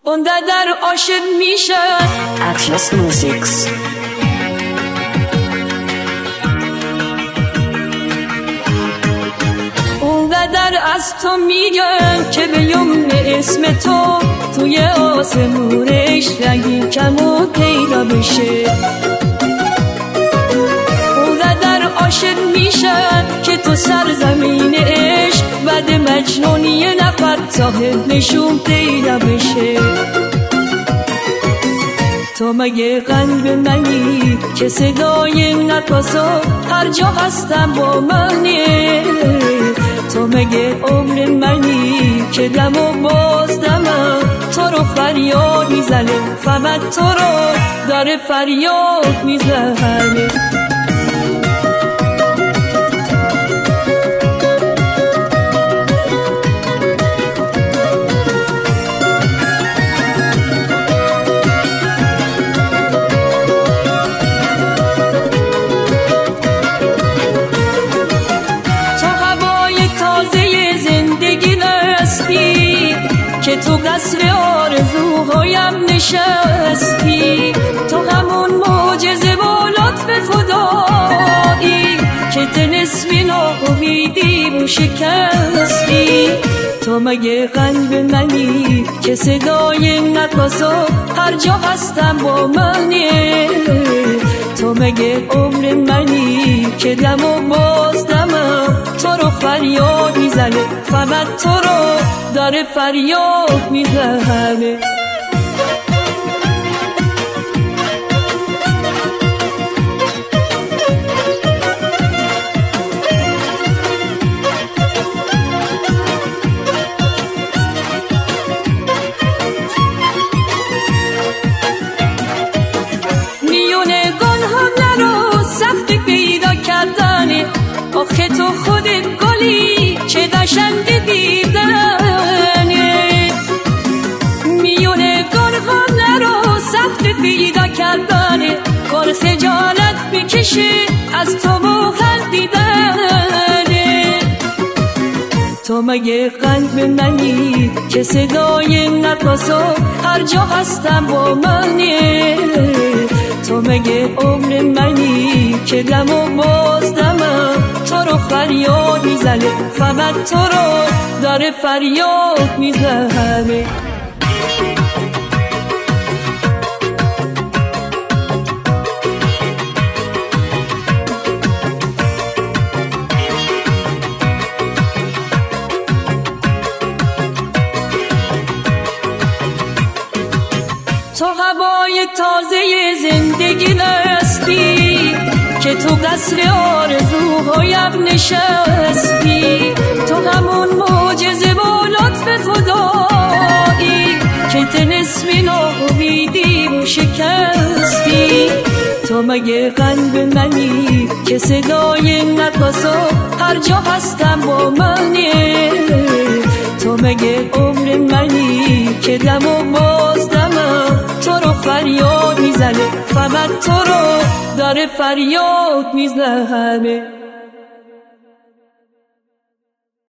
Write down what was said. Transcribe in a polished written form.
اونقدر عاشق میشن Atlas Musics. اونقدر از تو میگم که به یمن اسم تو توی آسمونش رنگی کمون پیدا بشه. اونقدر عاشق میشن که تو سرزمین عشق بعد مجنونی نفر صاحب نشون پیدا بشه. تو مگه قلب منی که صدای نفس هر جا هستم با منی؟ تو مگه عمر منی که دم و باز دمم تو رو فریاد میزنه، فقط تو رو داره فریاد میزنه. که تو قصر آرزوهایم نشستی، تو همون معجزه و لطف خدایی که تنسمی ناامیدی و شکستی. تو مگه قلب منی که صدای نفسو هر جا هستم با منی؟ تو مگه عمر منی که دم و باز دمم تو رو فریاد میزنه، فقط تو رو داره فریاد میزنه. میونه گل‌ها نرو سخت پیدا کردنه، آخه تو خودت گلی چه قشنگ دیدنه. میونه گل‌ها نرو سخت پیدا کردنه، کار خجالت میکشه از تو موهن دیدنه. تو مگه قلب منی که صدای نفسو هر جا هستم با منی؟ تو مگه عمر منی که دم و باز دمم تو رو فریاد میزنه، فقط تو رو داره فریاد میزنه. تو هوای تازه زندگی هستی که تو قصر آرزوهایم نشستی، تو همون معجزه و لطف خدایی که تنسمی ناامیدی و شکستی. تو مگه قلب منی که صدای نفسو هر جا هستم با منی؟ تو مگه عمر منی که دم و باز دمم تو رو فریاد میزنه، فقط تو رو داره فریاد میزنه.